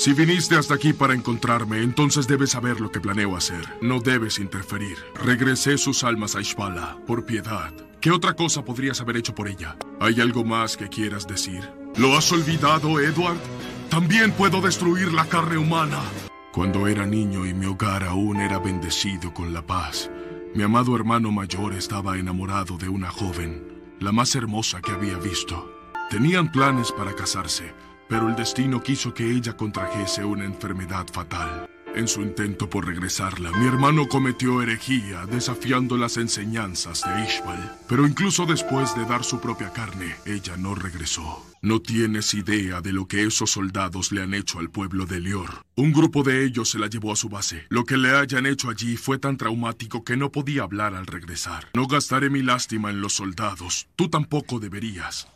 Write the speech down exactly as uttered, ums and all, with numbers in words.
Si viniste hasta aquí para encontrarme, entonces debes saber lo que planeo hacer. No debes interferir. Regresé sus almas a Ishvala, por piedad. ¿Qué otra cosa podrías haber hecho por ella? ¿Hay algo más que quieras decir? ¿Lo has olvidado, Edward? También puedo destruir la carne humana. Cuando era niño y mi hogar aún era bendecido con la paz, mi amado hermano mayor estaba enamorado de una joven, la más hermosa que había visto. Tenían planes para casarse, pero el destino quiso que ella contrajese una enfermedad fatal. En su intento por regresarla, mi hermano cometió herejía, desafiando las enseñanzas de Ishbal. Pero incluso después de dar su propia carne, ella no regresó. No tienes idea de lo que esos soldados le han hecho al pueblo de Lior. Un grupo de ellos se la llevó a su base. Lo que le hayan hecho allí fue tan traumático que no podía hablar al regresar. No gastaré mi lástima en los soldados. Tú tampoco deberías.